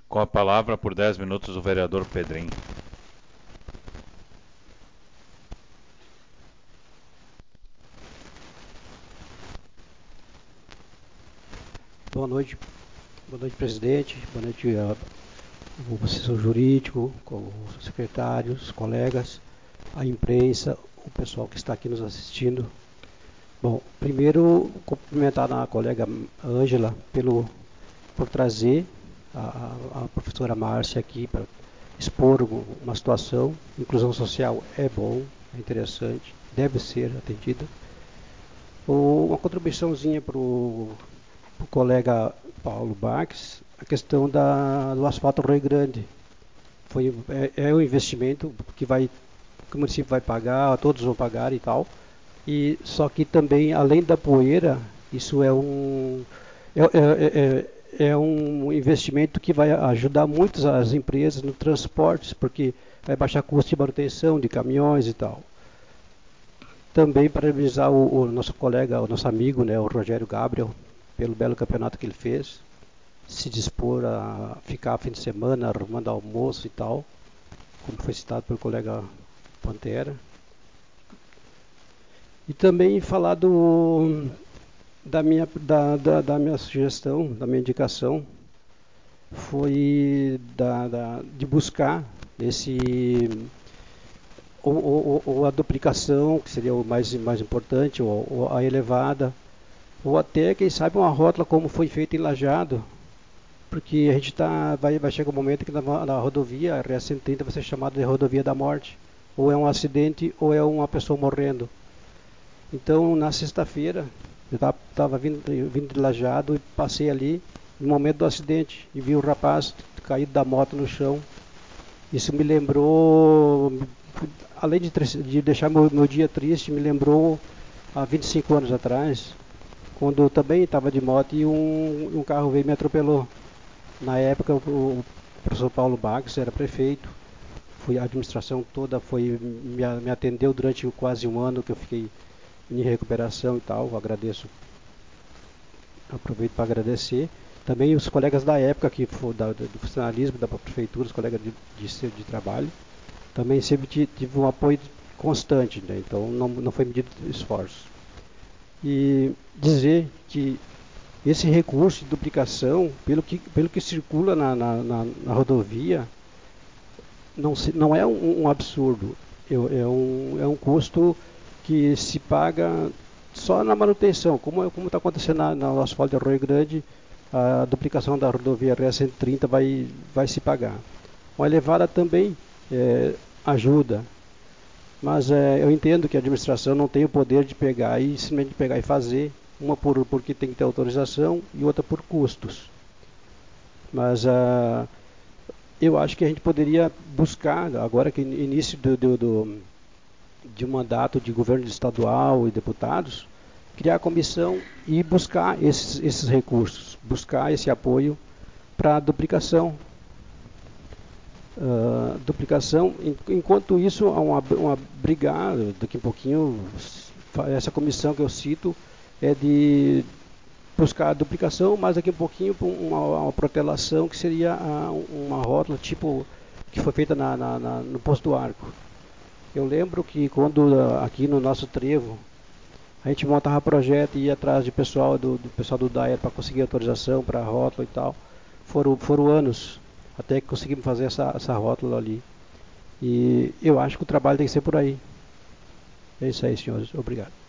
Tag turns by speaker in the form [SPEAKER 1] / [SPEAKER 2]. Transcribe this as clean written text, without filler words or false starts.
[SPEAKER 1] Com a palavra por 10 minutos o vereador Pedrinho.
[SPEAKER 2] Boa noite, presidente, boa noite o assessor jurídico, os secretários, colegas, a imprensa, o pessoal que está aqui nos assistindo. Bom, primeiro cumprimentar a colega Ângela por trazer a professora Márcia aqui para expor uma situação. Inclusão social é bom, é interessante, deve ser atendida. Uma contribuiçãozinha para o colega Paulo Bax, a questão do asfalto Rio Grande. É um investimento que o município vai pagar, todos vão pagar e tal. E só que também, além da poeira, isso é um investimento que vai ajudar muito as empresas no transporte, porque vai baixar custo de manutenção de caminhões e tal. Também parabenizar o nosso colega, o nosso amigo, né, o Rogério Gabriel, pelo belo campeonato que ele fez, se dispor a ficar fim de semana, arrumando almoço e tal, como foi citado pelo colega Pantera. E também falar da minha sugestão, da minha indicação, foi de buscar ou a duplicação, que seria o mais importante, ou a elevada, ou até, quem sabe, uma rótula como foi feita em Lajeado, porque a gente vai chegar um momento que na rodovia, a RS-130 vai ser chamada de rodovia da morte, ou é um acidente ou é uma pessoa morrendo. Então, na sexta-feira, eu estava vindo de Lajeado e passei ali no momento do acidente e vi o rapaz caído da moto no chão. Isso me lembrou, além de deixar meu dia triste, me lembrou há 25 anos atrás, quando eu também estava de moto e um carro veio e me atropelou. Na época, o professor Paulo Bax era prefeito, a administração toda me atendeu durante quase um ano que eu fiquei em recuperação e tal. Eu aproveito para agradecer. Também os colegas da época, do funcionalismo, da prefeitura, os colegas de trabalho, também sempre tive um apoio constante, né? Então não foi medido esforço. E dizer que esse recurso de duplicação, pelo que circula na rodovia, não é um absurdo. É um custo que se paga só na manutenção. Como está acontecendo no asfalto de Rio Grande, a duplicação da rodovia RS-130 vai se pagar. Uma elevada também ajuda, mas eu entendo que a administração não tem o poder de pegar e simplesmente pegar e fazer, uma porque tem que ter autorização e outra por custos. Mas eu acho que a gente poderia buscar, agora que início de um mandato de governo estadual e deputados, criar a comissão e buscar esses recursos, buscar esse apoio para a duplicação. Enquanto isso, há uma brigada, daqui a pouquinho, essa comissão que eu cito é de buscar a duplicação, mas daqui a pouquinho uma protelação que seria uma rótula tipo que foi feita no Poço do Arco. Eu lembro que quando aqui no nosso trevo a gente montava projeto e ia atrás de do pessoal do DAER para conseguir autorização para a rótula e tal, foram anos até que conseguimos fazer essa rótula ali. E eu acho que o trabalho tem que ser por aí. É isso aí, senhores. Obrigado.